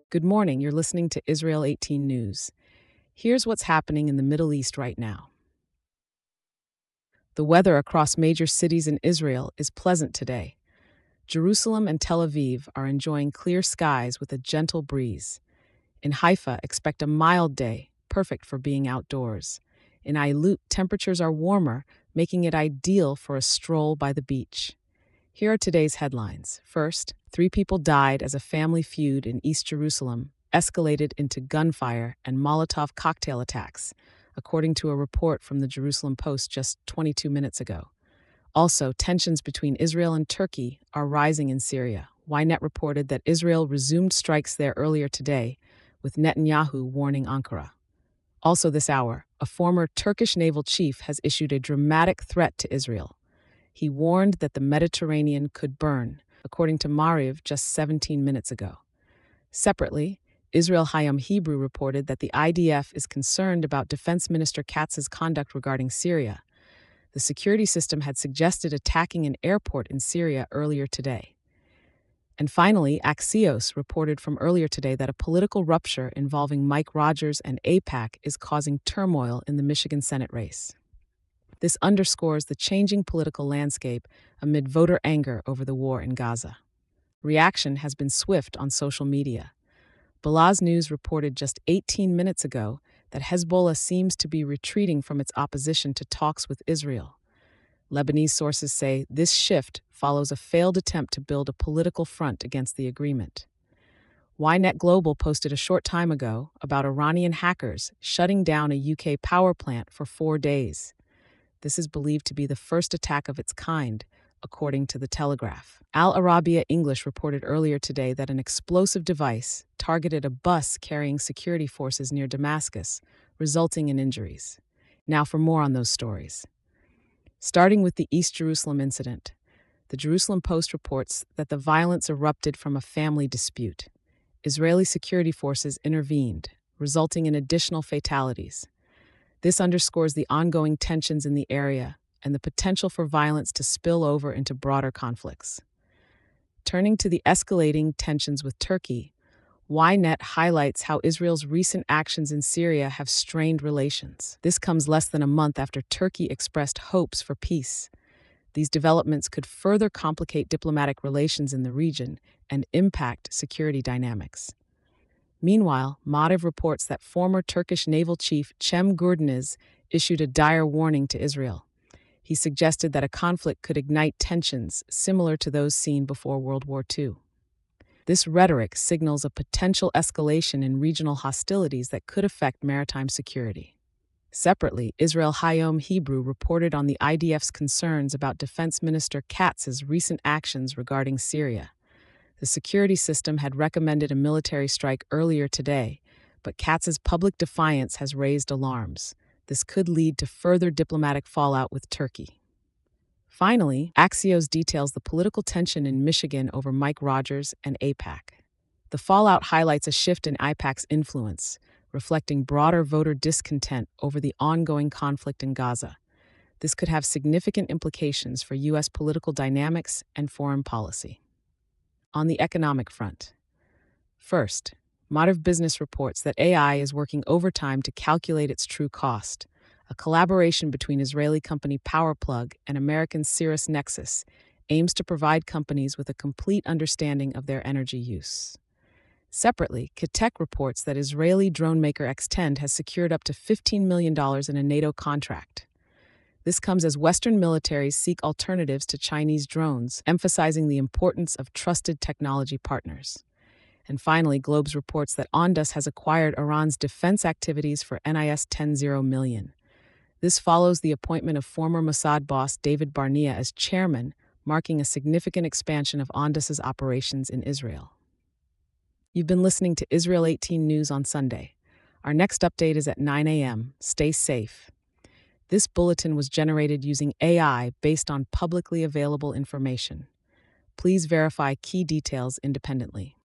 Good morning. You're listening to Israel 18 News. Here's what's happening in the Middle East right now. The weather across major cities in Israel is pleasant today. Jerusalem and Tel Aviv are enjoying clear skies with a gentle breeze. In Haifa, expect a mild day, perfect for being outdoors. In Eilut, temperatures are warmer, making it ideal for a stroll by the beach. Here are today's headlines. First, 3 people died as a family feud in East Jerusalem escalated into gunfire and Molotov cocktail attacks, according to a report from the Jerusalem Post just 22 minutes ago. Also, tensions between Israel and Turkey are rising in Syria. Ynet reported that Israel resumed strikes there earlier today, with Netanyahu warning Ankara. Also this hour, a former Turkish naval chief has issued a dramatic threat to Israel. He warned that the Mediterranean could burn, according to Maariv just 17 minutes ago. Separately, Israel Hayom Hebrew reported that the IDF is concerned about Defense Minister Katz's conduct regarding Syria. The security system had suggested attacking an airport in Syria earlier today. And finally, Axios reported from earlier today that a political rupture involving Mike Rogers and AIPAC is causing turmoil in the Michigan Senate race. This underscores the changing political landscape amid voter anger over the war in Gaza. Reaction has been swift on social media. Balaz News reported just 18 minutes ago that Hezbollah seems to be retreating from its opposition to talks with Israel. Lebanese sources say this shift follows a failed attempt to build a political front against the agreement. Ynet Global posted a short time ago about Iranian hackers shutting down a UK power plant for 4 days. This is believed to be the first attack of its kind, according to The Telegraph. Al Arabiya English reported earlier today that an explosive device targeted a bus carrying security forces near Damascus, resulting in injuries. Now for more on those stories. Starting with the East Jerusalem incident, the Jerusalem Post reports that the violence erupted from a family dispute. Israeli security forces intervened, resulting in additional fatalities. This underscores the ongoing tensions in the area and the potential for violence to spill over into broader conflicts. Turning to the escalating tensions with Turkey, Ynet highlights how Israel's recent actions in Syria have strained relations. This comes less than a month after Turkey expressed hopes for peace. These developments could further complicate diplomatic relations in the region and impact security dynamics. Meanwhile, Maariv reports that former Turkish naval chief Cem Gurdeniz issued a dire warning to Israel. He suggested that a conflict could ignite tensions similar to those seen before World War II. This rhetoric signals a potential escalation in regional hostilities that could affect maritime security. Separately, Israel Hayom Hebrew reported on the IDF's concerns about Defense Minister Katz's recent actions regarding Syria. The security system had recommended a military strike earlier today, but Katz's public defiance has raised alarms. This could lead to further diplomatic fallout with Turkey. Finally, Axios details the political tension in Michigan over Mike Rogers and AIPAC. The fallout highlights a shift in AIPAC's influence, reflecting broader voter discontent over the ongoing conflict in Gaza. This could have significant implications for U.S. political dynamics and foreign policy. On the economic front. First, Maariv Business reports that AI is working overtime to calculate its true cost. A collaboration between Israeli company PowerPlug and American Cirrus Nexus aims to provide companies with a complete understanding of their energy use. Separately, Kitek reports that Israeli drone maker Xtend has secured up to $15 million in a NATO contract. This comes as Western militaries seek alternatives to Chinese drones, emphasizing the importance of trusted technology partners. And finally, Globes reports that Ondas has acquired Iran's defense activities for NIS $10 million. This follows the appointment of former Mossad boss David Barnea as chairman, marking a significant expansion of Ondas's operations in Israel. You've been listening to Israel 18 News on Sunday. Our next update is at 9 a.m. Stay safe. This bulletin was generated using AI based on publicly available information. Please verify key details independently.